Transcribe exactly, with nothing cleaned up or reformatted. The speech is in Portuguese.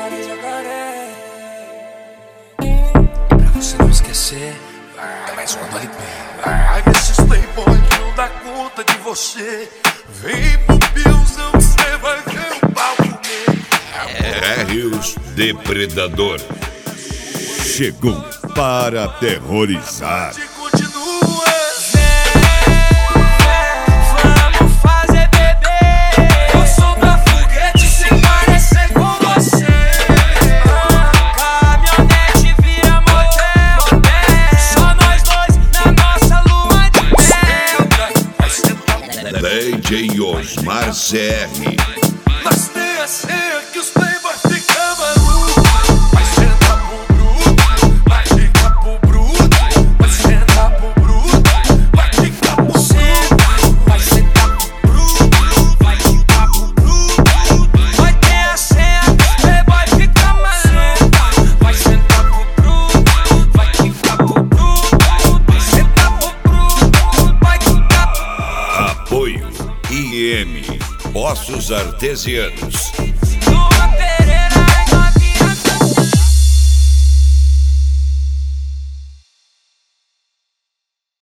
jacaré, jacaré. E pra você não esquecer, vai mais uma ali pé. Ai, esses playboy não dá conta de você. Vem pro Pilzão que cê vai ver o pau comer. É Rios Depredador. Chegou para aterrorizar. Continua. Vamos fazer bebê. Eu sou da foguete sem parecer com você. Caminhonete vira motel. Só nós dois na nossa lua de mel. D J Osmar C R. Mas tem a senha que os playboy ficam malucos. Vai sentar pro bruto, vai ficar pro bruto. Vai sentar pro bruto, vai ficar pro bruto. Vai sentar pro bruto, vai ficar pro bruto. Vai ter a senha que os playboy fica maluco. Vai sentar pro bruto, vai ficar pro bruto. Vai sentar pro bruto, vai ficar pro bruto. Apoio I M Ossos Artesianos.